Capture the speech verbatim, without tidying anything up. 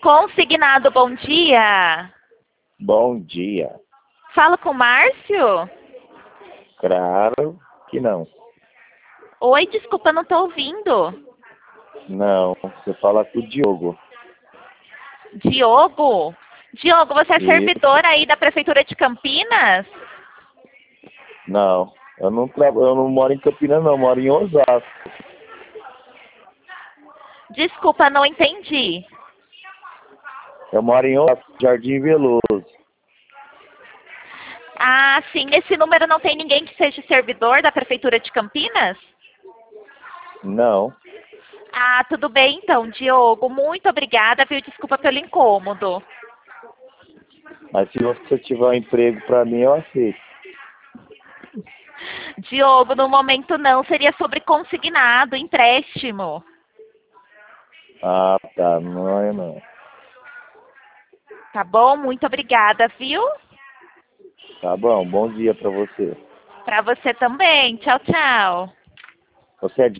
Consignado, bom dia. Bom dia. Fala com o Márcio? Claro que não. Oi, desculpa, não tô ouvindo. Não, você fala com o Diogo. Diogo? Diogo, você é Isso. servidor aí da Prefeitura de Campinas? Não, eu não, tra... eu não moro em Campinas, não, eu moro em Osasco. Desculpa, não entendi. Eu moro em Osasco, Jardim Veloso. Ah, sim, esse número não tem ninguém que seja servidor da Prefeitura de Campinas? Não, Ah, tudo bem então, Diogo. Muito obrigada, viu? Desculpa pelo incômodo. mas se você tiver um emprego pra mim, eu aceito. Diogo, no momento não, seria sobre consignado, empréstimo. Ah, tá, não é não. Tá bom? Muito obrigada, viu? Tá bom, bom dia pra você. Para você também. Tchau, tchau. Você é de